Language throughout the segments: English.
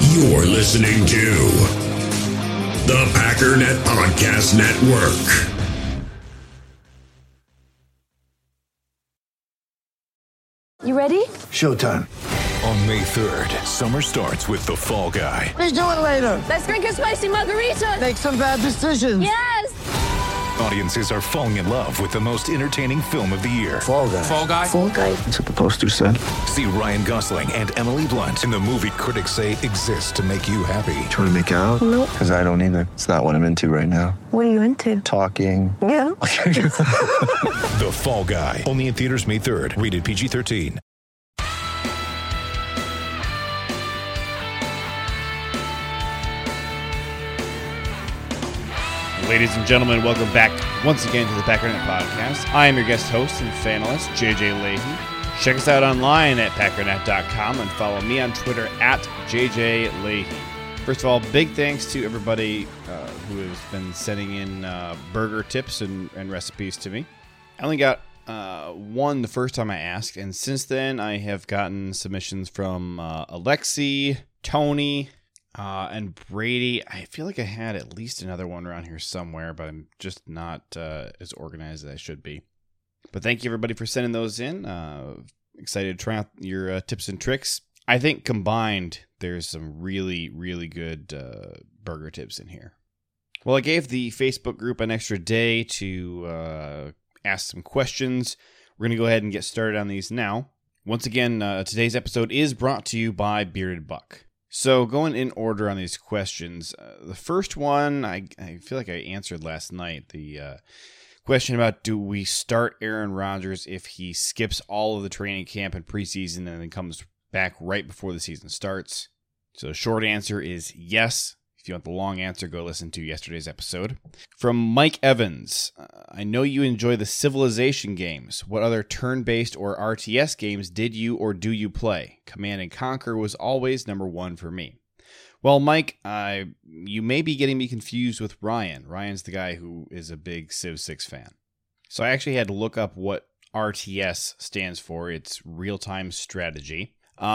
You're listening to the Packernet Podcast Network. You ready? Showtime. On May 3rd, summer starts with The Fall Guy. Let's do it later. Let's drink a spicy margarita. Make some bad decisions. Yes! Audiences are falling in love with the most entertaining film of the year. Fall Guy. Fall Guy? Fall guy. That's what the poster said. See Ryan Gosling and Emily Blunt in the movie critics say exists to make you happy. Trying to make it out? Nope. Because I don't either. It's not what I'm into right now. What are you into? Talking. Yeah. The Fall Guy. Only in theaters May 3rd. Rated PG-13. Ladies and gentlemen, welcome back once again to the Packernet Podcast. I am your guest host and fanalist, JJ Leahy. Check us out online at packernet.com and follow me on Twitter at JJ Leahy. First of all, big thanks to everybody who has been sending in burger tips and recipes to me. I only got one the first time I asked, and since then I have gotten submissions from Alexi, Tony, and Brady. I feel like I had at least another one around here somewhere, but I'm just not as organized as I should be. But thank you, everybody, for sending those in. Excited to try out your tips and tricks. I think combined, there's some really, really good burger tips in here. Well, I gave the Facebook group an extra day to ask some questions. We're going to go ahead and get started on these now. Once again, today's episode is brought to you by Bearded Buck. So going in order on these questions, the first one I feel like I answered last night. The question about, do we start Aaron Rodgers if he skips all of the training camp and preseason and then comes back right before the season starts? So the short answer is yes. If you want the long answer, go listen to yesterday's episode. From Mike Evans, I know you enjoy the Civilization games. What other turn-based or RTS games did you or do you play? Command & Conquer was always number one for me. Well, Mike, you may be getting me confused with Ryan. Ryan's the guy who is a big Civ 6 fan. So I actually had to look up what RTS stands for. It's real-time strategy.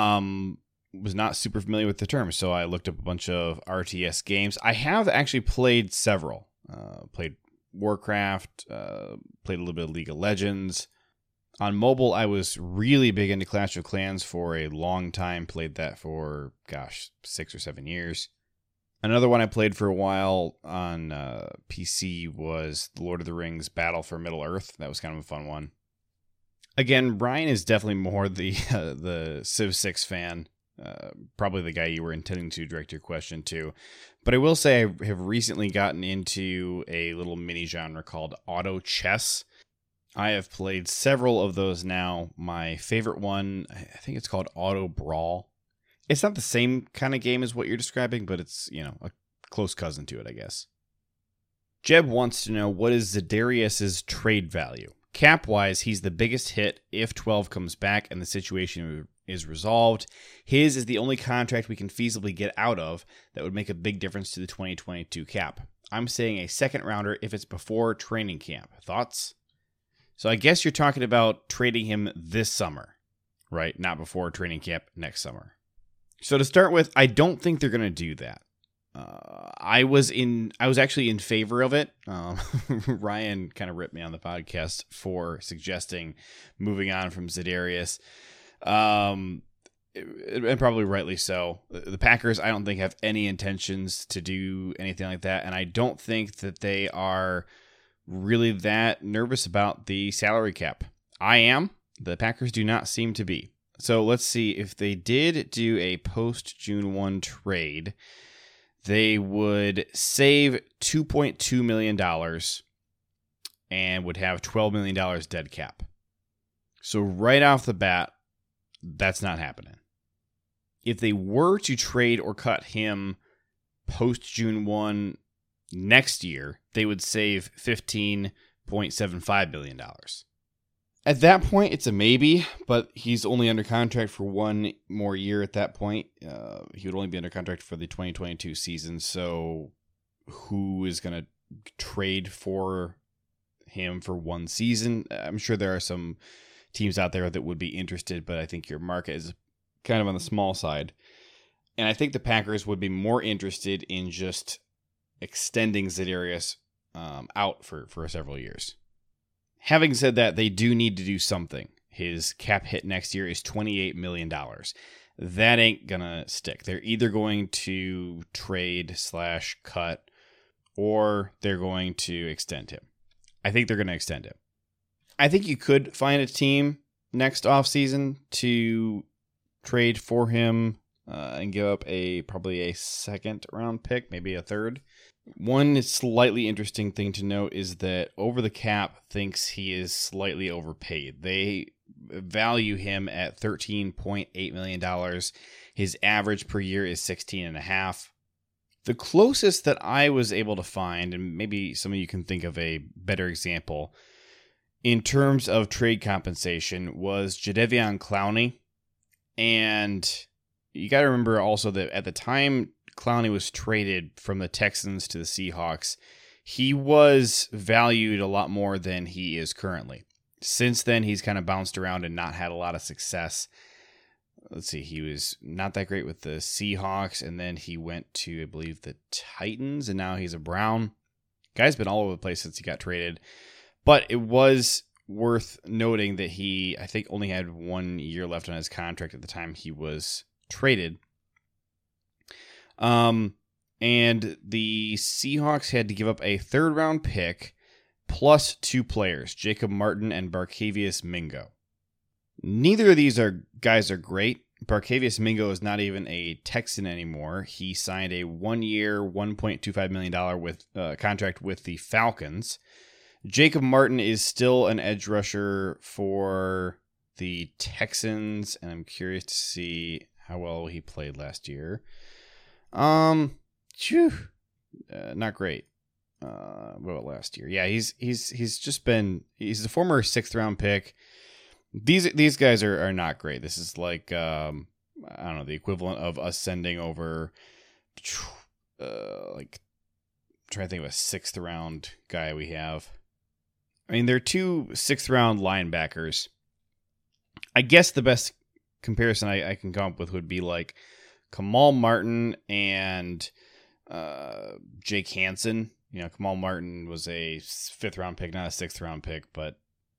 Was not super familiar with the term, so I looked up a bunch of RTS games. I have actually played several. Played Warcraft, played a little bit of League of Legends. On mobile, I was really big into Clash of Clans for a long time. Played that for, 6 or 7 years. Another one I played for a while on PC was The Lord of the Rings Battle for Middle-earth. That was kind of a fun one. Again, Ryan is definitely more the Civ 6 fan. Probably the guy you were intending to direct your question to. But I will say I have recently gotten into a little mini genre called auto chess. I have played several of those now. My favorite one, I think it's called Auto Brawl. It's not the same kind of game as what you're describing, but it's, a close cousin to it, I guess. Jeb wants to know, what is Za'Darius's trade value? Cap-wise, he's the biggest hit if 12 comes back and the situation is resolved. His is the only contract we can feasibly get out of that would make a big difference to the 2022 cap. I'm saying a second rounder if it's before training camp. Thoughts? So I guess you're talking about trading him this summer, right? Not before training camp next summer. So to start with, I don't think they're going to do that. I was actually in favor of it. Ryan kind of ripped me on the podcast for suggesting moving on from Za'Darius. And probably rightly so. The Packers, I don't think, have any intentions to do anything like that, and I don't think that they are really that nervous about the salary cap. I am. The Packers do not seem to be. So let's see. If they did do a post-June 1 trade, they would save $2.2 million and would have $12 million dead cap. So right off the bat, that's not happening. If they were to trade or cut him post-June 1 next year, they would save $15.75 billion. At that point, it's a maybe, but he's only under contract for one more year at that point. He would only be under contract for the 2022 season, so who is going to trade for him for one season? I'm sure there are some teams out there that would be interested, but I think your market is kind of on the small side. And I think the Packers would be more interested in just extending Za'Darius out for several years. Having said that, they do need to do something. His cap hit next year is $28 million. That ain't going to stick. They're either going to trade / cut, or they're going to extend him. I think they're going to extend him. I think you could find a team next offseason to trade for him and give up probably a second round pick, maybe a third. One slightly interesting thing to note is that Over the Cap thinks he is slightly overpaid. They value him at $13.8 million. His average per year is $16.5. The closest that I was able to find, and maybe some of you can think of a better example, in terms of trade compensation was Jadeveon Clowney. And you got to remember also that at the time Clowney was traded from the Texans to the Seahawks, he was valued a lot more than he is currently. Since then, he's kind of bounced around and not had a lot of success. Let's see, he was not that great with the Seahawks, and then he went to, I believe, the Titans, and now he's a Brown. Guy's been all over the place since he got traded. But it was worth noting that he, I think, only had 1 year left on his contract at the time he was traded. And the Seahawks had to give up a third-round pick plus 2 players, Jacob Martin and Barkevious Mingo. Neither of these guys are great. Barkevious Mingo is not even a Texan anymore. He signed a 1-year, $1.25 million contract with the Falcons. Jacob Martin is still an edge rusher for the Texans, and I'm curious to see how well he played last year. Not great. What about last year? Yeah, he's a former 6th round pick. These guys are not great. This is like I don't know, the equivalent of us sending over I'm trying to think of a 6th round guy we have. I mean, they're 2 6th round linebackers. I guess the best comparison I can come up with would be like Kamal Martin and Jake Hansen. You know, Kamal Martin was a 5th round pick, not a 6th round pick, but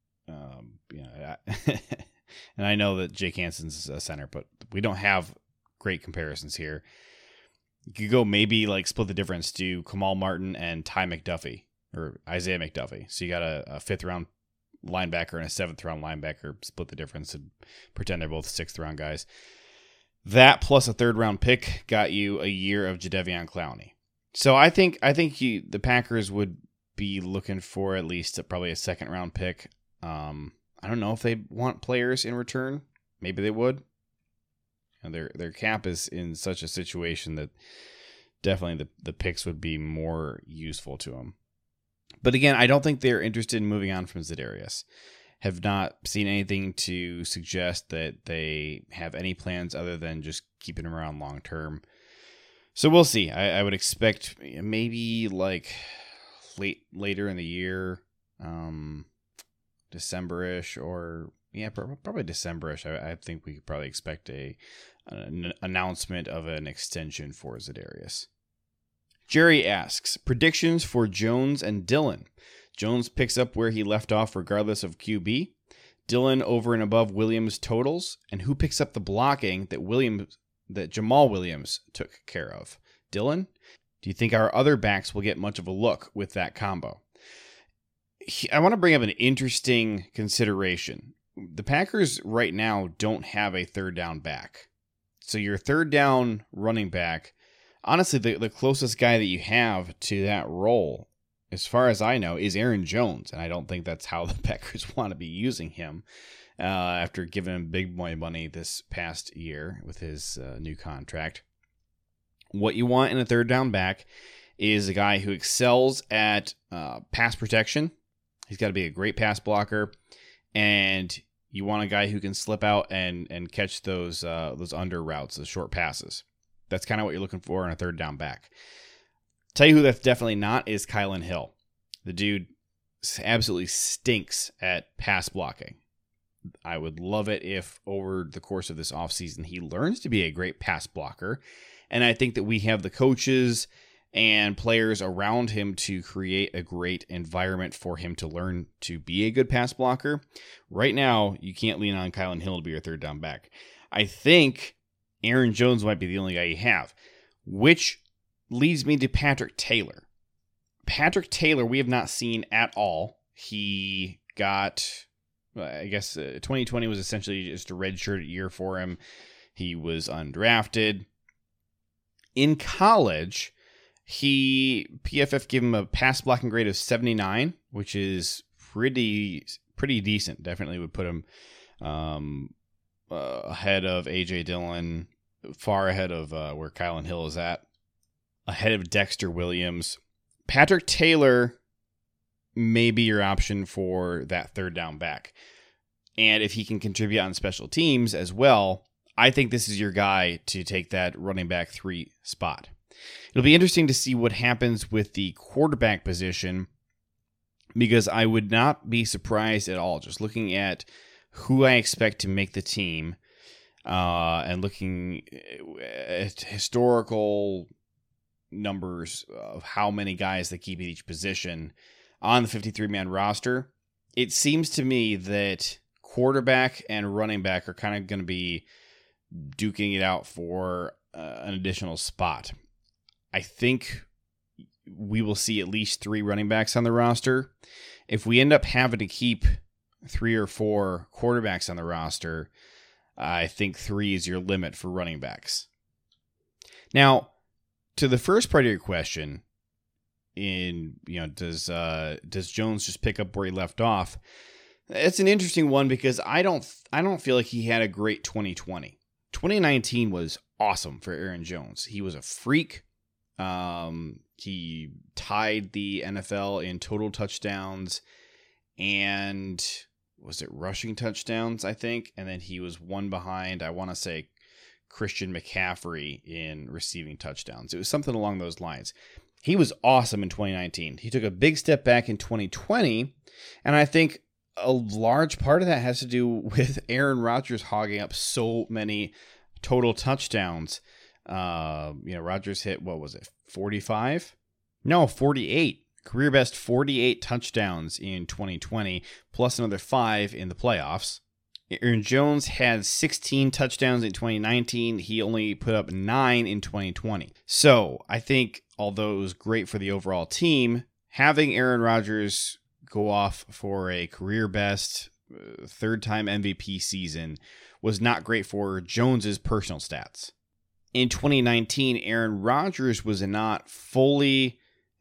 and I know that Jake Hansen's a center, but we don't have great comparisons here. You could go maybe like split the difference to Kamal Martin and Ty McDuffie or Isaiah McDuffie. So you got a 5th round linebacker and a 7th round linebacker, split the difference and pretend they're both 6th round guys. That plus a 3rd round pick got you a year of Jadeveon Clowney. So I think the Packers would be looking for at least probably a 2nd round pick. I don't know if they want players in return. Maybe they would. And their cap is in such a situation that definitely the picks would be more useful to them. But again, I don't think they're interested in moving on from Za'Darius. Have not seen anything to suggest that they have any plans other than just keeping him around long term. So we'll see. I would expect maybe like later in the year, December-ish, or probably December-ish. I think we could probably expect an announcement of an extension for Za'Darius. Jerry asks, predictions for Jones and Dillon. Jones picks up where he left off regardless of QB. Dillon over and above Williams totals. And who picks up the blocking that Jamal Williams took care of? Dillon? Do you think our other backs will get much of a look with that combo? I want to bring up an interesting consideration. The Packers right now don't have a 3rd down back. So your 3rd down running back, honestly, the closest guy that you have to that role, as far as I know, is Aaron Jones. And I don't think that's how the Packers want to be using him after giving him big boy money this past year with his new contract. What you want in a 3rd down back is a guy who excels at pass protection. He's got to be a great pass blocker, and you want a guy who can slip out and catch those under routes, those short passes. That's kind of what you're looking for in a 3rd down back. Tell you who that's definitely not is Kylan Hill. The dude absolutely stinks at pass blocking. I would love it if over the course of this offseason he learns to be a great pass blocker. And I think that we have the coaches and players around him to create a great environment for him to learn to be a good pass blocker. Right now, you can't lean on Kylan Hill to be your third down back. I think Aaron Jones might be the only guy you have, which leads me to Patrick Taylor. Patrick Taylor, we have not seen at all. He got, I guess 2020 was essentially just a redshirt year for him. He was undrafted. In college, PFF gave him a pass blocking grade of 79, which is pretty decent. Definitely would put him ahead of A.J. Dillon, far ahead of where Kylan Hill is at, ahead of Dexter Williams. Patrick Taylor may be your option for that third down back. And if he can contribute on special teams as well, I think this is your guy to take that running back 3 spot. It'll be interesting to see what happens with the quarterback position, because I would not be surprised at all, just looking at who I expect to make the team and looking at historical numbers of how many guys they keep at each position on the 53-man roster. It seems to me that quarterback and running back are kind of going to be duking it out for an additional spot. I think we will see at least 3 running backs on the roster. If we end up having to keep 3 or 4 quarterbacks on the roster, I think 3 is your limit for running backs. Now, to the first part of your question, does Jones just pick up where he left off? It's an interesting one because I don't feel like he had a great 2020. 2019 was awesome for Aaron Jones. He was a freak. He tied the NFL in total touchdowns and was it rushing touchdowns, I think? And then he was one behind, I want to say, Christian McCaffrey in receiving touchdowns. It was something along those lines. He was awesome in 2019. He took a big step back in 2020, and I think a large part of that has to do with Aaron Rodgers hogging up so many total touchdowns. Rodgers hit, 45? No, 48. Career best 48 touchdowns in 2020, plus another 5 in the playoffs. Aaron Jones had 16 touchdowns in 2019. He only put up 9 in 2020. So I think, although it was great for the overall team, having Aaron Rodgers go off for a career best third-time MVP season was not great for Jones's personal stats. In 2019, Aaron Rodgers was not fully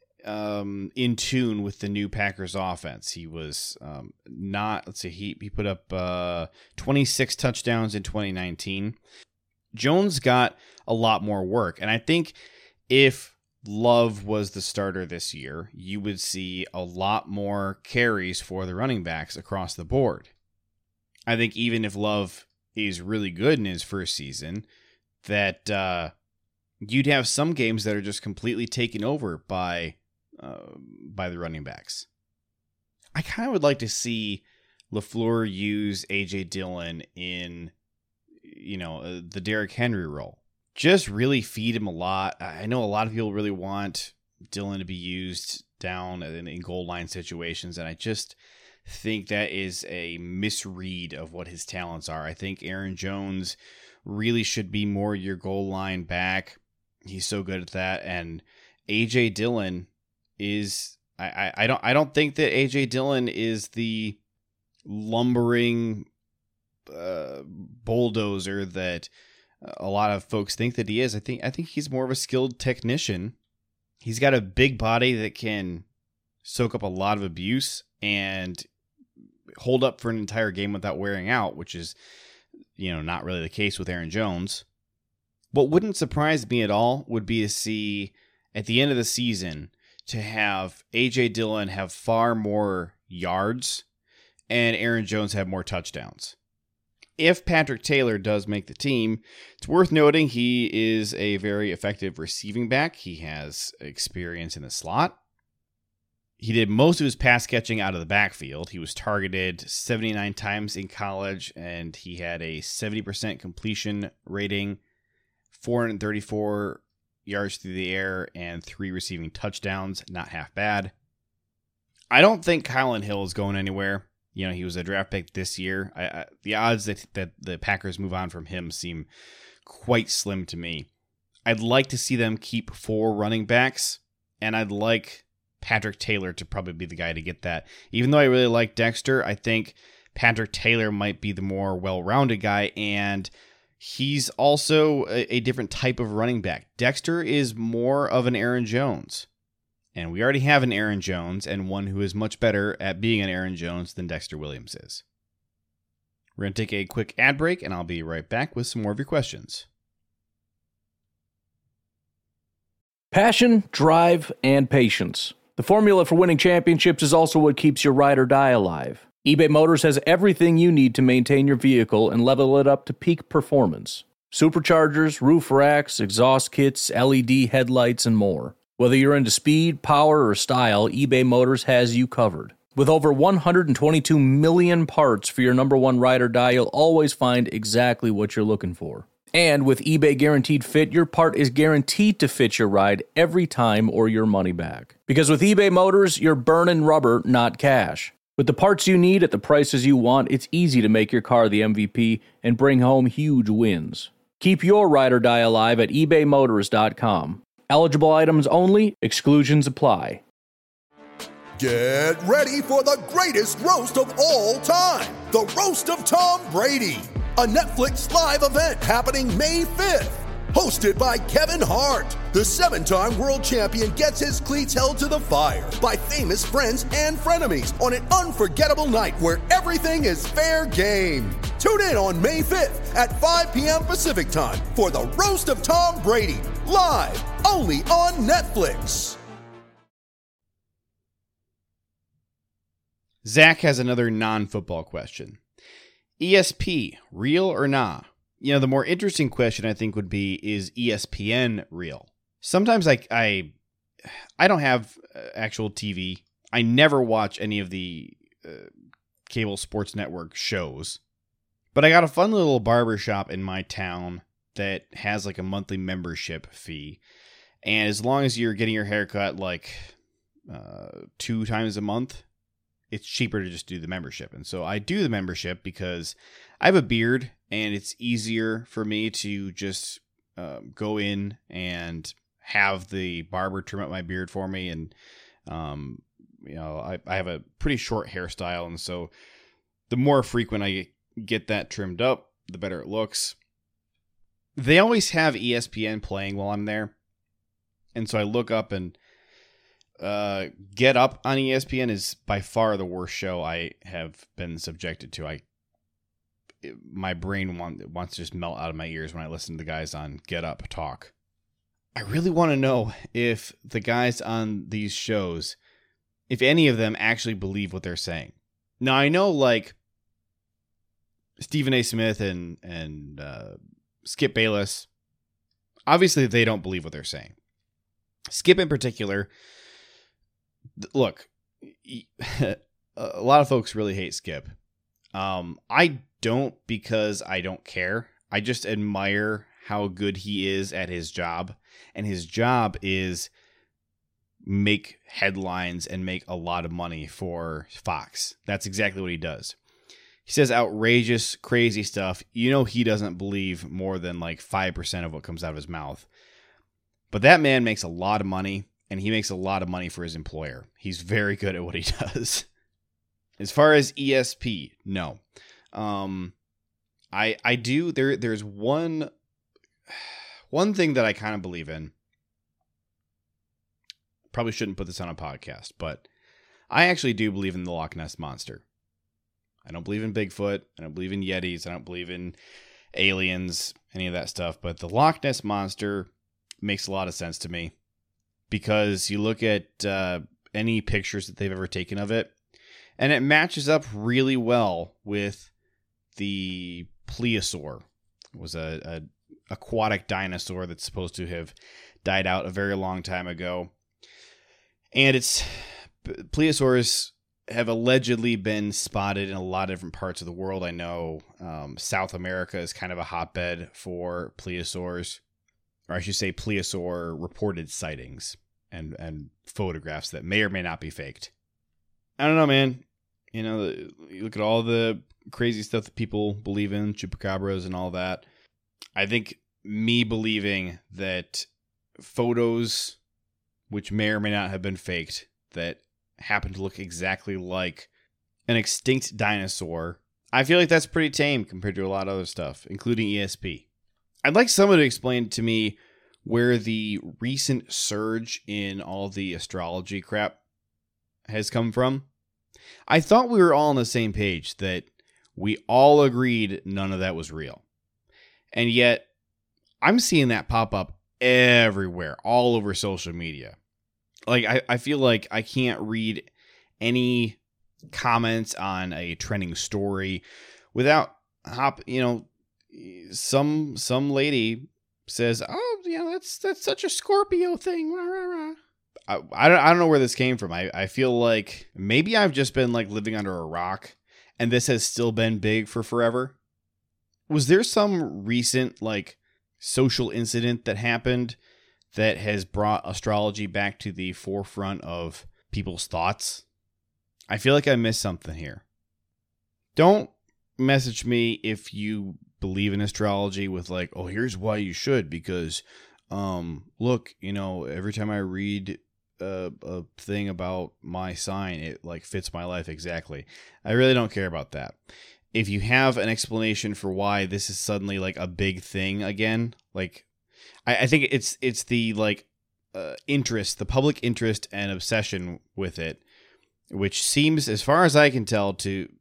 in tune with the new Packers offense. He was he put up 26 touchdowns in 2019. Jones got a lot more work. And I think if Love was the starter this year, you would see a lot more carries for the running backs across the board. I think even if Love is really good in his first season, that you'd have some games that are just completely taken over by the running backs. I kind of would like to see LaFleur use A.J. Dillon in, the Derrick Henry role. Just really feed him a lot. I know a lot of people really want Dillon to be used down in goal line situations, and I just think that is a misread of what his talents are. I think Aaron Jones really should be more your goal line back. He's so good at that, and A.J. Dillon is I don't think that A.J. Dillon is the lumbering bulldozer that a lot of folks think that he is. I think he's more of a skilled technician. He's got a big body that can soak up a lot of abuse and hold up for an entire game without wearing out, which is, not really the case with Aaron Jones. What wouldn't surprise me at all would be to see at the end of the season to have A.J. Dillon have far more yards and Aaron Jones have more touchdowns. If Patrick Taylor does make the team, it's worth noting he is a very effective receiving back. He has experience in the slot. He did most of his pass catching out of the backfield. He was targeted 79 times in college, and he had a 70% completion rating, 434 yards through the air, and 3 receiving touchdowns. Not half bad. I don't think Kylin Hill is going anywhere. You know, he was a draft pick this year. The odds that the Packers move on from him seem quite slim to me. I'd like to see them keep 4 running backs, and I'd like Patrick Taylor to probably be the guy to get that. Even though I really like Dexter, I think Patrick Taylor might be the more well-rounded guy, and he's also a different type of running back. Dexter is more of an Aaron Jones, and we already have an Aaron Jones, and one who is much better at being an Aaron Jones than Dexter Williams is. We're going to take a quick ad break, and I'll be right back with some more of your questions. Passion, drive, and patience. The formula for winning championships is also what keeps your ride or die alive. eBay Motors has everything you need to maintain your vehicle and level it up to peak performance. Superchargers, roof racks, exhaust kits, LED headlights, and more. Whether you're into speed, power, or style, eBay Motors has you covered. With over 122 million parts for your number one ride or die, you'll always find exactly what you're looking for. And with eBay Guaranteed Fit, your part is guaranteed to fit your ride every time or your money back. Because with eBay Motors, you're burning rubber, not cash. With the parts you need at the prices you want, it's easy to make your car the MVP and bring home huge wins. Keep your ride or die alive at ebaymotors.com. Eligible items only, exclusions apply. Get ready for the greatest roast of all time, the Roast of Tom Brady. A Netflix live event happening May 5th. Hosted by Kevin Hart. The 7-time world champion gets his cleats held to the fire by famous friends and frenemies on an unforgettable night where everything is fair game. Tune in on May 5th at 5 p.m. Pacific time for the Roast of Tom Brady. Live, only on Netflix. Zach has another non-football question. ESP, real or nah? You know, the more interesting question I think would be, is ESPN real? Sometimes I don't have actual TV. I never watch any of the cable sports network shows. But I got a fun little barber shop in my town that has like a monthly membership fee. And as long as you're getting your haircut like 2 times a month, it's cheaper to just do the membership. And so I do the membership because I have a beard and it's easier for me to just go in and have the barber trim up my beard for me. And, you know, I have a pretty short hairstyle. And so the more frequent I get that trimmed up, the better it looks. They always have ESPN playing while I'm there. And so I look up and Get Up on ESPN is by far the worst show I have been subjected to. My brain wants to just melt out of my ears when I listen to the guys on Get Up talk. I really want to know if the guys on these shows, if any of them actually believe what they're saying. Now, I know like Stephen A. Smith and Skip Bayless, obviously they don't believe what they're saying. Skip in particular, look, a lot of folks really hate Skip. I don't, because I don't care. I just admire how good he is at his job. And his job is make headlines and make a lot of money for Fox. That's exactly what he does. He says outrageous, crazy stuff. You know he doesn't believe more than like 5% of what comes out of his mouth. But that man makes a lot of money, and he makes a lot of money for his employer. He's very good at what he does. As far as ESP, no. I do. There's one thing that I kind of believe in. Probably shouldn't put this on a podcast, but I actually do believe in the Loch Ness Monster. I don't believe in Bigfoot. I don't believe in Yetis. I don't believe in aliens, any of that stuff. But the Loch Ness Monster makes a lot of sense to me, because you look at any pictures that they've ever taken of it, and it matches up really well with the plesiosaur. It was a aquatic dinosaur that's supposed to have died out a very long time ago. And it's plesiosaurs have allegedly been spotted in a lot of different parts of the world. I know South America is kind of a hotbed for plesiosaurs, or I should say plesiosaur reported sightings and photographs that may or may not be faked. I don't know, man. You know, you look at all the crazy stuff that people believe in, chupacabras and all that. I think me believing that photos, which may or may not have been faked, that happen to look exactly like an extinct dinosaur, I feel like that's pretty tame compared to a lot of other stuff, including ESP. I'd like someone to explain to me where the recent surge in all the astrology crap has come from. I thought we were all on the same page, that we all agreed none of that was real. And yet, I'm seeing that pop up everywhere, all over social media. Like, I feel like I can't read any comments on a trending story without some lady says, "Oh, yeah, that's such a Scorpio thing." I don't know where this came from. I feel like maybe I've just been like living under a rock, and this has still been big for forever. Was there some recent like social incident that happened that has brought astrology back to the forefront of people's thoughts? I feel like I missed something here. Don't message me if you believe in astrology with like, "Oh, here's why you should, because look, every time I read a thing about my sign, it like fits my life exactly." I really don't care about that. If you have an explanation for why this is suddenly like a big thing again, like I think it's the like interest, the public interest and obsession with it, which seems, as far as I can tell,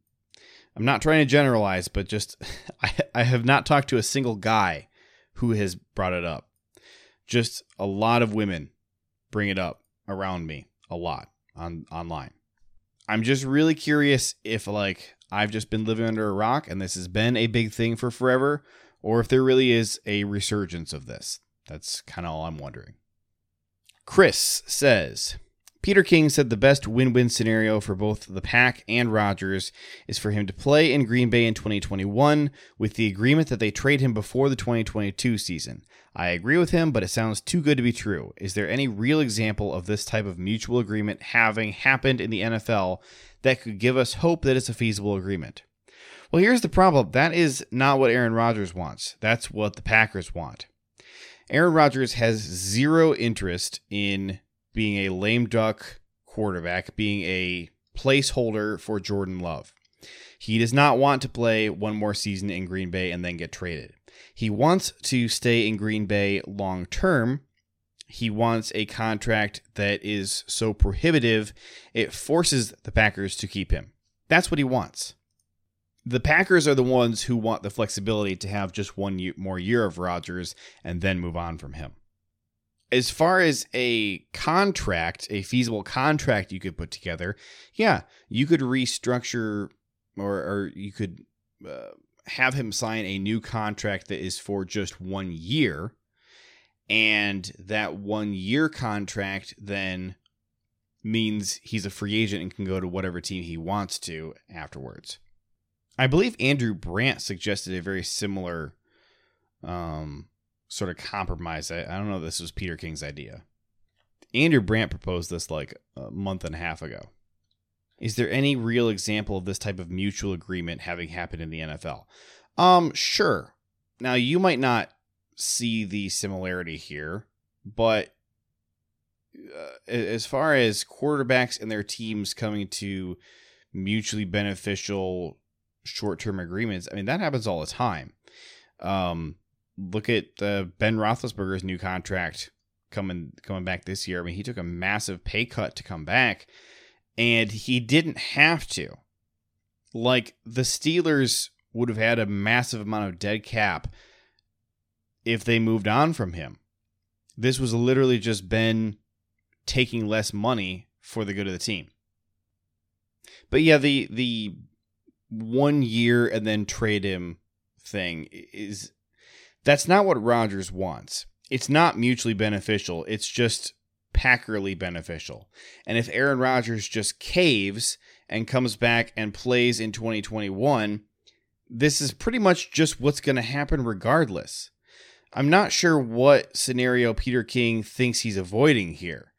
I'm not trying to generalize, but just I have not talked to a single guy who has brought it up. Just a lot of women bring it up around me a lot online. I'm just really curious if like I've just been living under a rock and this has been a big thing for forever, or if there really is a resurgence of this. That's kind of all I'm wondering. Chris says, Peter King said the best win-win scenario for both the Pack and Rodgers is for him to play in Green Bay in 2021 with the agreement that they trade him before the 2022 season. I agree with him, but it sounds too good to be true. Is there any real example of this type of mutual agreement having happened in the NFL that could give us hope that it's a feasible agreement? Well, here's the problem. That is not what Aaron Rodgers wants. That's what the Packers want. Aaron Rodgers has zero interest in being a lame duck quarterback, being a placeholder for Jordan Love. He does not want to play one more season in Green Bay and then get traded. He wants to stay in Green Bay long term. He wants a contract that is so prohibitive, it forces the Packers to keep him. That's what he wants. The Packers are the ones who want the flexibility to have just one more year of Rodgers and then move on from him. As far as a contract, a feasible contract you could put together, yeah, you could restructure or you could have him sign a new contract that is for just 1 year. And that 1 year contract then means he's a free agent and can go to whatever team he wants to afterwards. I believe Andrew Brandt suggested a very similar sort of compromise. I don't know if this was Peter King's idea. Andrew Brandt proposed this like a month and a half ago. Is there any real example of this type of mutual agreement having happened in the NFL? Sure. Now, you might not see the similarity here, but as far as quarterbacks and their teams coming to mutually beneficial short-term agreements, I mean, that happens all the time. Look at Ben Roethlisberger's new contract coming back this year. I mean, he took a massive pay cut to come back, and he didn't have to. Like, the Steelers would have had a massive amount of dead cap if they moved on from him. This was literally just Ben taking less money for the good of the team. But yeah, the 1 year and then trade him thing that's not what Rodgers wants. It's not mutually beneficial. It's just Packerly beneficial. And if Aaron Rodgers just caves and comes back and plays in 2021, this is pretty much just what's going to happen regardless. I'm not sure what scenario Peter King thinks he's avoiding here.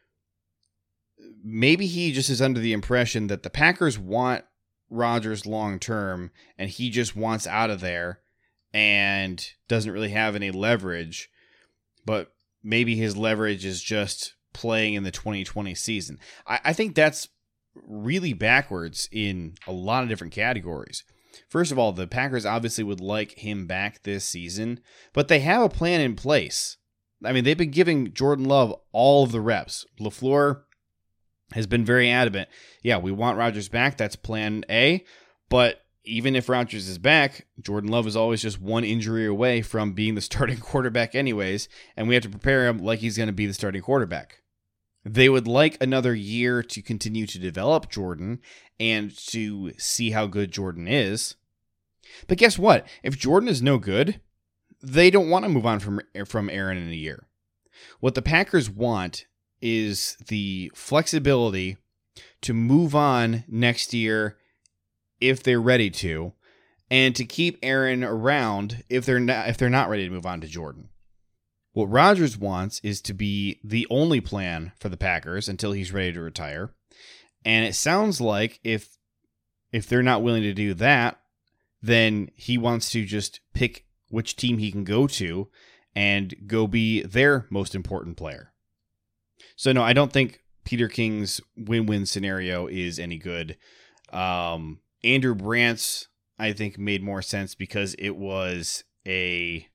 Maybe he just is under the impression that the Packers want Rodgers long term and he just wants out of there and doesn't really have any leverage, but maybe his leverage is just playing in the 2020 season. I think that's really backwards in a lot of different categories. First of all, the Packers obviously would like him back this season, but they have a plan in place. I mean, they've been giving Jordan Love all of the reps. LaFleur has been very adamant. Yeah, we want Rodgers back. That's plan A. But even if Rodgers is back, Jordan Love is always just one injury away from being the starting quarterback anyways, and we have to prepare him like he's going to be the starting quarterback. They would like another year to continue to develop Jordan and to see how good Jordan is. But guess what? If Jordan is no good, they don't want to move on from Aaron in a year. What the Packers want is the flexibility to move on next year if they're ready to, and to keep Aaron around if they're not ready to move on to Jordan. What Rodgers wants is to be the only plan for the Packers until he's ready to retire. And it sounds like if they're not willing to do that, then he wants to just pick which team he can go to and go be their most important player. So no, I don't think Peter King's win-win scenario is any good. Andrew Brandt's, I think, made more sense because it was it's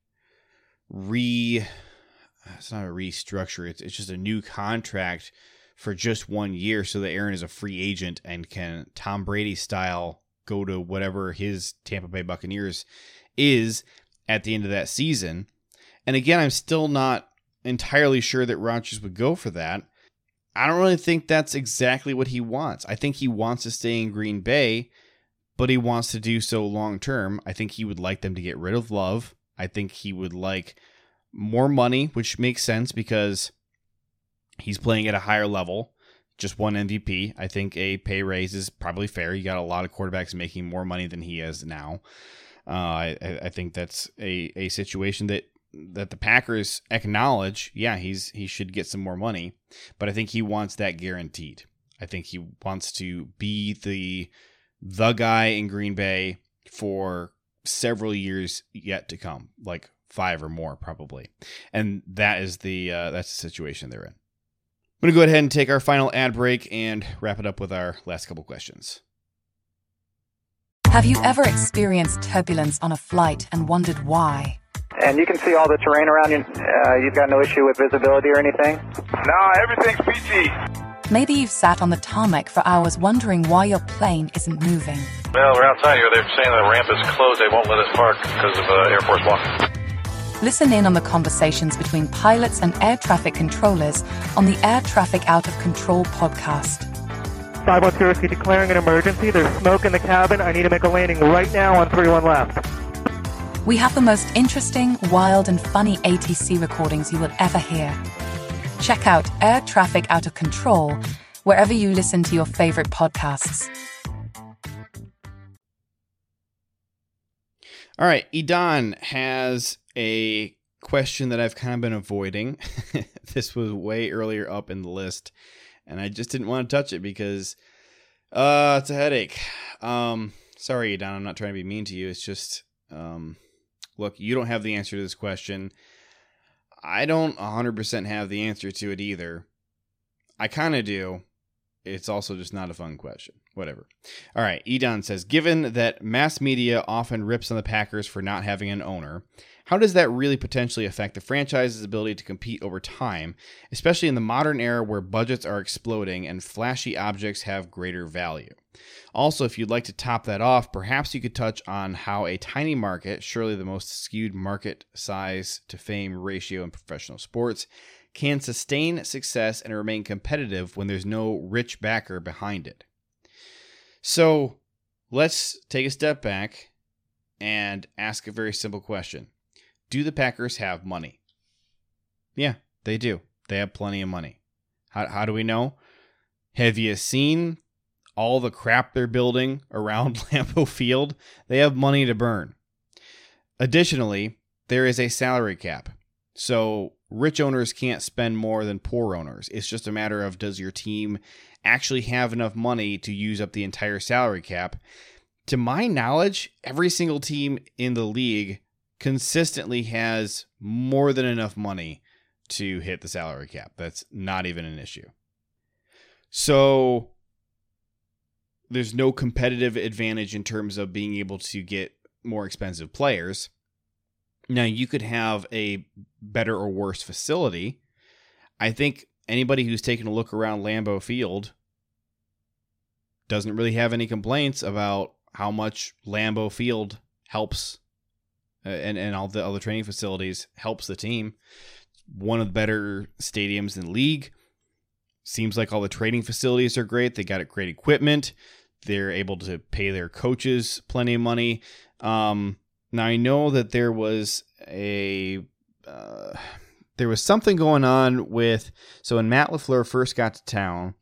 not a restructure. It's just a new contract for just 1 year so that Aaron is a free agent and can Tom Brady style go to whatever his Tampa Bay Buccaneers is at the end of that season. And again, I'm still not entirely sure that Rodgers would go for that. I don't really think that's exactly what he wants. I think he wants to stay in Green Bay, but he wants to do so long term. I think he would like them to get rid of Love. I think he would like more money, which makes sense because he's playing at a higher level, just won MVP. I think a pay raise is probably fair. You got a lot of quarterbacks making more money than he is now. I think that's a situation that the Packers acknowledge. Yeah, he should get some more money, but I think he wants that guaranteed. I think he wants to be the guy in Green Bay for several years yet to come, like 5 or more probably. And that's the situation they're in. I'm going to go ahead and take our final ad break and wrap it up with our last couple questions. Have you ever experienced turbulence on a flight and wondered why? And you can see all the terrain around you. You've got no issue with visibility or anything? No, everything's PG. Maybe you've sat on the tarmac for hours wondering why your plane isn't moving. Well, we're outside here. They're saying the ramp is closed. They won't let us park because of Air Force One. Listen in on the conversations between pilots and air traffic controllers on the Air Traffic Out of Control podcast. 510 declaring an emergency. There's smoke in the cabin. I need to make a landing right now on 31 left. We have the most interesting, wild, and funny ATC recordings you will ever hear. Check out Air Traffic Out of Control wherever you listen to your favorite podcasts. All right, Idan has a question that I've kind of been avoiding. This was way earlier up in the list, and I just didn't want to touch it because it's a headache. Sorry, Idan, I'm not trying to be mean to you. It's just, look, you don't have the answer to this question. I don't 100% have the answer to it either. I kind of do. It's also just not a fun question. Whatever. All right. Edon says, given that mass media often rips on the Packers for not having an owner, how does that really potentially affect the franchise's ability to compete over time, especially in the modern era where budgets are exploding and flashy objects have greater value? Also, if you'd like to top that off, perhaps you could touch on how a tiny market, surely the most skewed market size to fame ratio in professional sports, can sustain success and remain competitive when there's no rich backer behind it. So let's take a step back and ask a very simple question. Do the Packers have money? Yeah, they do. They have plenty of money. How do we know? Have you seen all the crap they're building around Lambeau Field? They have money to burn. Additionally, there is a salary cap. So rich owners can't spend more than poor owners. It's just a matter of, does your team actually have enough money to use up the entire salary cap? To my knowledge, every single team in the league consistently has more than enough money to hit the salary cap. That's not even an issue. So there's no competitive advantage in terms of being able to get more expensive players. Now, you could have a better or worse facility. I think anybody who's taken a look around Lambeau Field doesn't really have any complaints about how much Lambeau Field helps and all the other training facilities helps the team. One of the better stadiums in the league. Seems like all the training facilities are great. They got great equipment. They're able to pay their coaches plenty of money. Now, I know that there was something going on with, so when Matt LaFleur first got to town,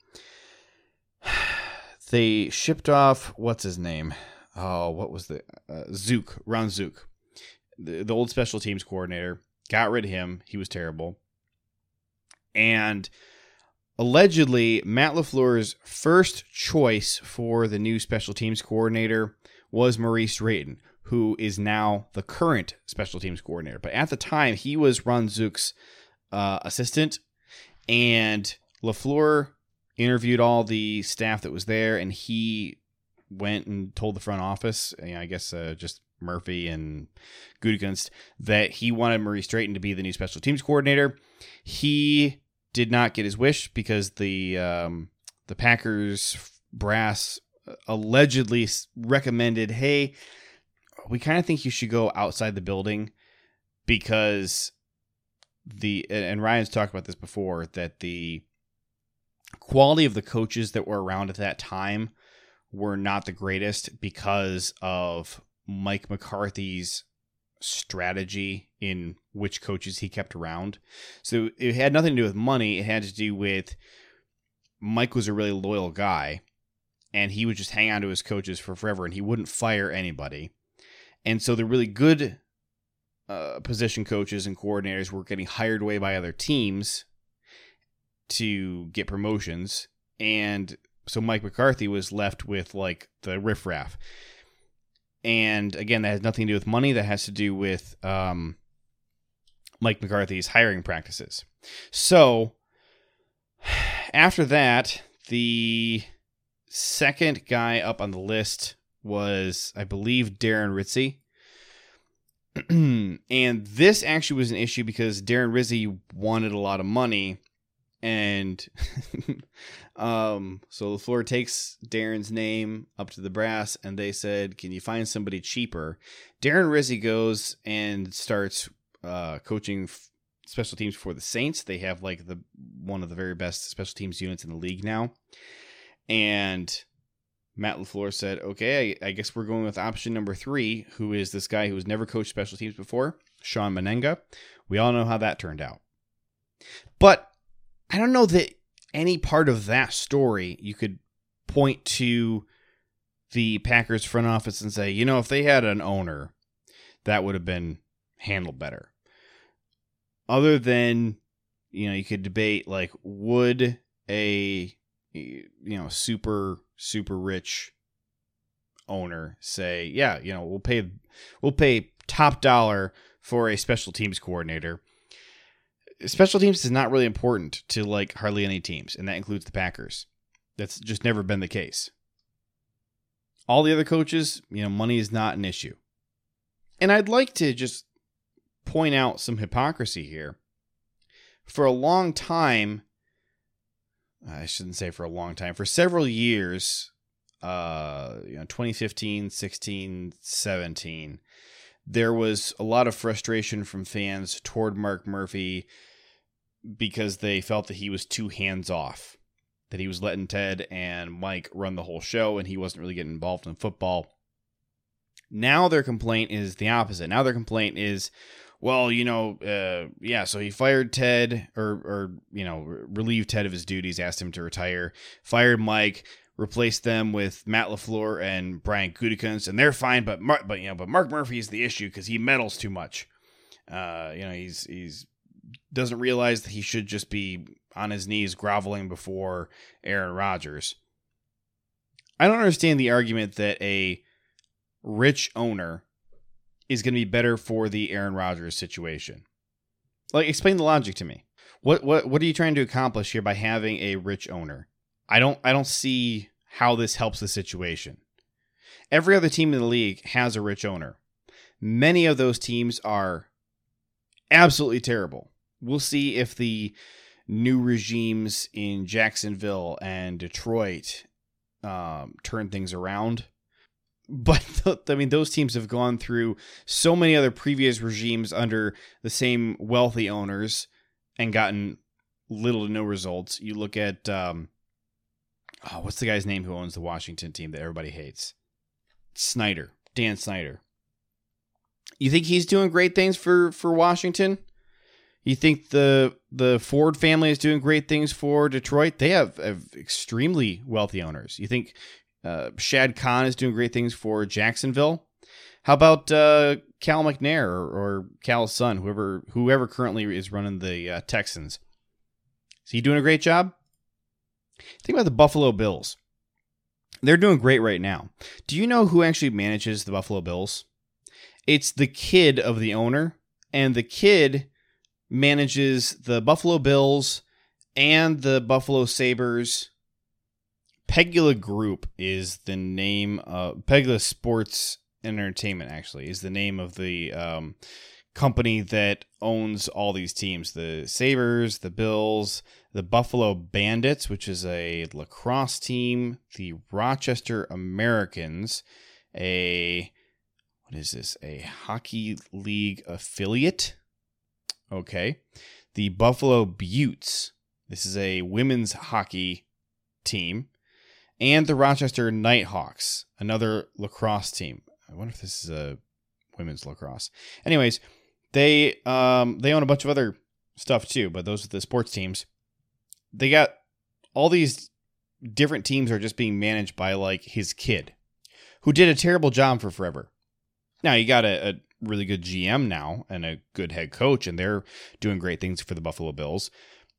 they shipped off, what's his name? Oh, what was Zook, Ron Zook, the old special teams coordinator. Got rid of him. He was terrible. And allegedly, Matt LaFleur's first choice for the new special teams coordinator was Maurice Drayton, who is now the current special teams coordinator. But at the time, he was Ron Zook's assistant, and LaFleur interviewed all the staff that was there, and he went and told the front office, I guess just Murphy and Gutekunst, that he wanted Maurice Drayton to be the new special teams coordinator. He did not get his wish because the Packers brass allegedly recommended, hey, we kind of think you should go outside the building because and Ryan's talked about this before, that the quality of the coaches that were around at that time were not the greatest because of Mike McCarthy's strategy in which coaches he kept around. So it had nothing to do with money. It had to do with Mike was a really loyal guy, and he would just hang on to his coaches for forever, and he wouldn't fire anybody. And so the really good position coaches and coordinators were getting hired away by other teams to get promotions. And so Mike McCarthy was left with like the riffraff. And again, that has nothing to do with money. That has to do with Mike McCarthy's hiring practices. So after that, the second guy up on the list was, I believe, Darren Ritchie. And this actually was an issue because Darren Ritchie wanted a lot of money. And so LaFleur takes Darren's name up to the brass, and they said, can you find somebody cheaper? Darren Ritchie goes and starts coaching special teams for the Saints. They have like one of the very best special teams units in the league now. And Matt LaFleur said, okay, I guess we're going with option number 3, who is this guy who's never coached special teams before, Sean Menenga. We all know how that turned out. But I don't know that any part of that story you could point to the Packers front office and say, if they had an owner, that would have been handled better. Other than, you could debate, like, would a super rich owner say, yeah, we'll pay top dollar for a special teams coordinator. Special teams is not really important to like hardly any teams, and that includes the Packers. That's just never been the case. All the other coaches, money is not an issue. And I'd like to just point out some hypocrisy here. For a long time, I shouldn't say for a long time, for several years, 2015, 16, 17, there was a lot of frustration from fans toward Mark Murphy because they felt that he was too hands-off, that he was letting Ted and Mike run the whole show and he wasn't really getting involved in football. Now their complaint is the opposite. Now their complaint is, well, so he fired Ted or relieved Ted of his duties, asked him to retire, fired Mike, replaced them with Matt LaFleur and Brian Gutekunst, and they're fine, but Mark Murphy is the issue because he meddles too much. He's doesn't realize that he should just be on his knees groveling before Aaron Rodgers. I don't understand the argument that a rich owner is going to be better for the Aaron Rodgers situation. Like, explain the logic to me. What are you trying to accomplish here by having a rich owner? I don't see how this helps the situation. Every other team in the league has a rich owner. Many of those teams are absolutely terrible. We'll see if the new regimes in Jacksonville and Detroit turn things around. But those teams have gone through so many other previous regimes under the same wealthy owners and gotten little to no results. You look at what's the guy's name who owns the Washington team that everybody hates? Dan Snyder. You think he's doing great things for Washington? You think the Ford family is doing great things for Detroit? They have extremely wealthy owners. You think Shad Khan is doing great things for Jacksonville? How about Cal McNair or Cal's son, whoever currently is running the Texans? Is he doing a great job? Think about the Buffalo Bills. They're doing great right now. Do you know who actually manages the Buffalo Bills? It's the kid of the owner, and the kid manages the Buffalo Bills and the Buffalo Sabres. Pegula Group is the name of Pegula Sports and Entertainment, actually, is the name of the company that owns all these teams. The Sabres, the Bills, the Buffalo Bandits, which is a lacrosse team, the Rochester Americans, a hockey league affiliate. Okay. The Buffalo Buttes. This is a women's hockey team. And the Rochester Nighthawks, another lacrosse team. I wonder if this is a women's lacrosse. Anyways, they own a bunch of other stuff too, but those are the sports teams. They got all these different teams are just being managed by like his kid, who did a terrible job for forever. Now you got a really good GM now and a good head coach, and they're doing great things for the Buffalo Bills.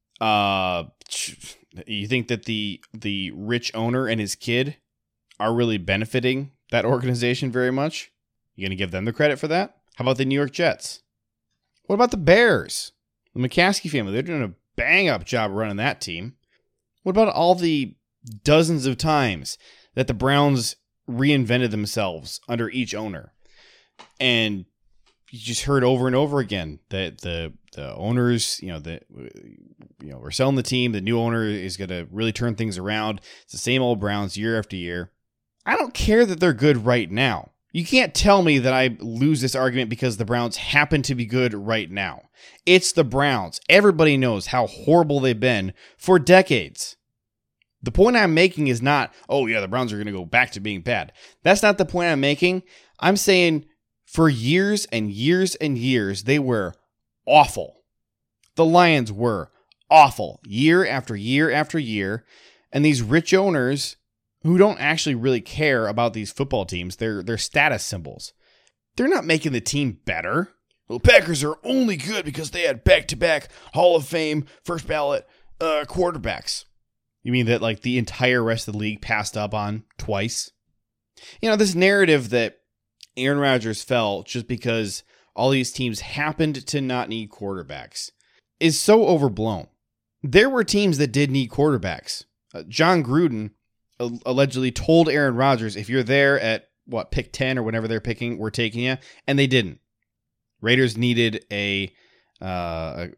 You think that the rich owner and his kid are really benefiting that organization very much? You going to give them the credit for that? How about the New York Jets? What about the Bears? The McCaskey family, they're doing a bang-up job running that team. What about all the dozens of times that the Browns reinvented themselves under each owner? And you just heard over and over again that the owners, we're selling the team. The new owner is going to really turn things around. It's the same old Browns year after year. I don't care that they're good right now. You can't tell me that I lose this argument because the Browns happen to be good right now. It's the Browns. Everybody knows how horrible they've been for decades. The point I'm making is not, the Browns are going to go back to being bad. That's not the point I'm making. I'm saying for years and years and years, they were awful. The Lions were awful year after year after year. And these rich owners who don't actually really care about these football teams, they're status symbols. They're not making the team better. The Packers are only good because they had back-to-back Hall of Fame, first ballot quarterbacks. You mean that like the entire rest of the league passed up on twice? This narrative that Aaron Rodgers fell just because all these teams happened to not need quarterbacks is so overblown. There were teams that did need quarterbacks. John Gruden allegedly told Aaron Rodgers, if you're there at pick 10 or whenever they're picking, we're taking you. And they didn't. Raiders needed sorry,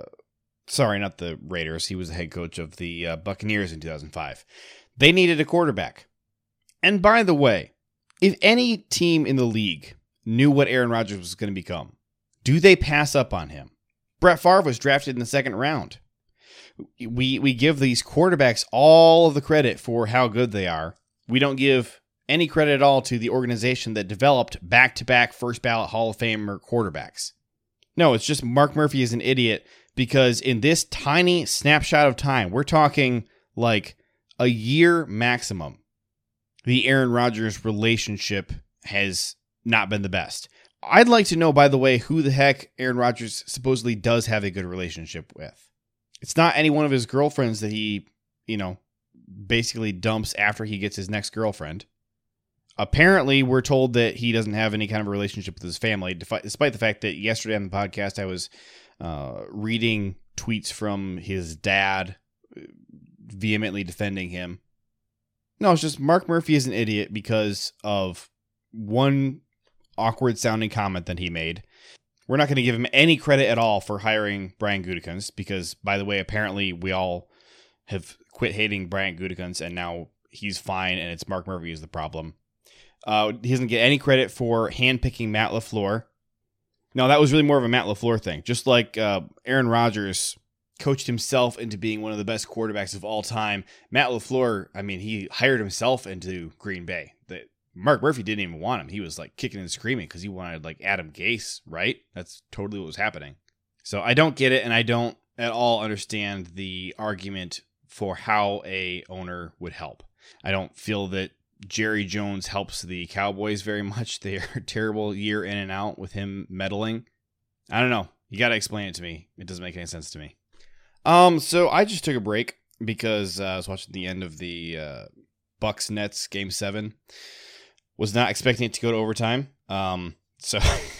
not the Raiders. He was the head coach of the Buccaneers in 2005. They needed a quarterback. And by the way, if any team in the league knew what Aaron Rodgers was going to become, do they pass up on him? Brett Favre was drafted in the second round. We give these quarterbacks all of the credit for how good they are. We don't give any credit at all to the organization that developed back-to-back first ballot Hall of Famer quarterbacks. No, it's just Mark Murphy is an idiot because in this tiny snapshot of time, we're talking like a year maximum, the Aaron Rodgers relationship has not been the best. I'd like to know, by the way, who the heck Aaron Rodgers supposedly does have a good relationship with. It's not any one of his girlfriends that he, basically dumps after he gets his next girlfriend. Apparently, we're told that he doesn't have any kind of relationship with his family, despite the fact that yesterday on the podcast, I was reading tweets from his dad vehemently defending him. No, it's just Mark Murphy is an idiot because of one awkward sounding comment that he made. We're not going to give him any credit at all for hiring Brian Gutekunst because, by the way, apparently we all have quit hating Brian Gutekunst and now he's fine and it's Mark Murphy is the problem. He doesn't get any credit for handpicking Matt LaFleur. No, that was really more of a Matt LaFleur thing. Just like Aaron Rodgers coached himself into being one of the best quarterbacks of all time. Matt LaFleur, he hired himself into Green Bay. Mark Murphy didn't even want him. He was like kicking and screaming because he wanted like Adam Gase, right? That's totally what was happening. So I don't get it, and I don't at all understand the argument for how a owner would help. I don't feel that Jerry Jones helps the Cowboys very much. They are a terrible year in and out with him meddling. I don't know. You got to explain it to me. It doesn't make any sense to me. So I just took a break because I was watching the end of the Bucks Nets Game 7. Was not expecting it to go to overtime. So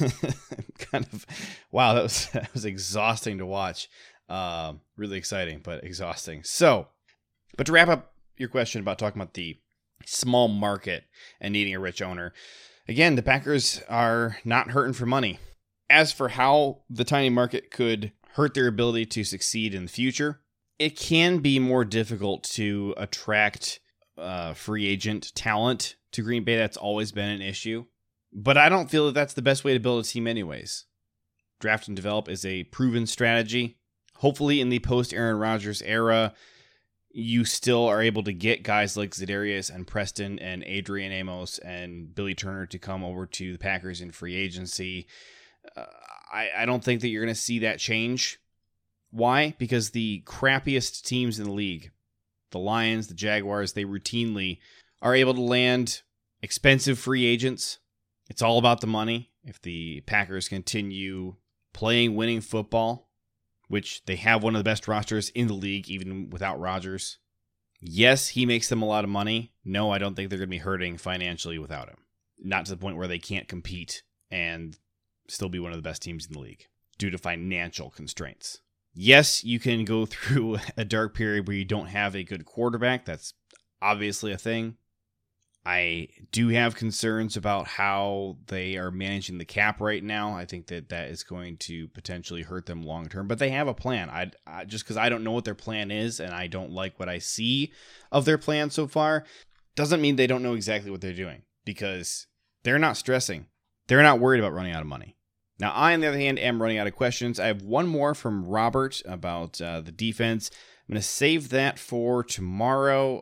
kind of, wow, that was exhausting to watch. Really exciting, but exhausting. So, but to wrap up your question about talking about the small market and needing a rich owner, again, the Packers are not hurting for money. As for how the tiny market could hurt their ability to succeed in the future, it can be more difficult to attract free agent talent to Green Bay. That's always been an issue. But I don't feel that that's the best way to build a team anyways. Draft and develop is a proven strategy. Hopefully in the post-Aaron Rodgers era, you still are able to get guys like Za'Darius and Preston and Adrian Amos and Billy Turner to come over to the Packers in free agency. I don't think that you're going to see that change. Why? Because the crappiest teams in the league, the Lions, the Jaguars, they routinely are able to land expensive free agents. It's all about the money. If the Packers continue playing winning football, which they have one of the best rosters in the league, even without Rodgers. Yes, he makes them a lot of money. No, I don't think they're going to be hurting financially without him. Not to the point where they can't compete and still be one of the best teams in the league due to financial constraints. Yes, you can go through a dark period where you don't have a good quarterback. That's obviously a thing. I do have concerns about how they are managing the cap right now. I think that is going to potentially hurt them long term, but they have a plan. I just because I don't know what their plan is and I don't like what I see of their plan so far, doesn't mean they don't know exactly what they're doing because they're not stressing. They're not worried about running out of money. Now, I, on the other hand, am running out of questions. I have one more from Robert about the defense. I'm going to save that for tomorrow.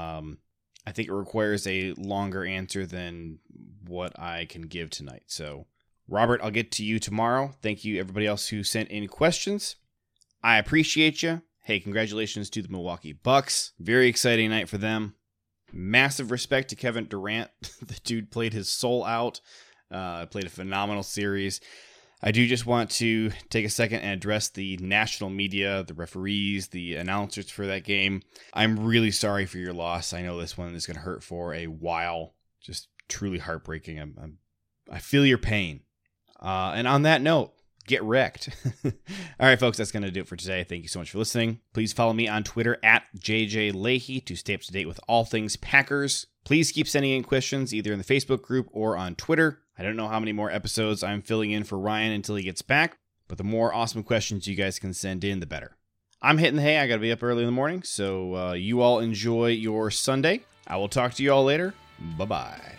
I think it requires a longer answer than what I can give tonight. So, Robert, I'll get to you tomorrow. Thank you, everybody else who sent in questions. I appreciate you. Hey, congratulations to the Milwaukee Bucks. Very exciting night for them. Massive respect to Kevin Durant. The dude played his soul out. Played a phenomenal series. I do just want to take a second and address the national media, the referees, the announcers for that game. I'm really sorry for your loss. I know this one is going to hurt for a while. Just truly heartbreaking. I feel your pain. And on that note, get wrecked. All right, folks, that's going to do it for today. Thank you so much for listening. Please follow me on Twitter at JJ Leahy to stay up to date with all things Packers. Please keep sending in questions either in the Facebook group or on Twitter. I don't know how many more episodes I'm filling in for Ryan until he gets back, but the more awesome questions you guys can send in, the better. I'm hitting the hay. I got to be up early in the morning, so you all enjoy your Sunday. I will talk to you all later. Bye-bye.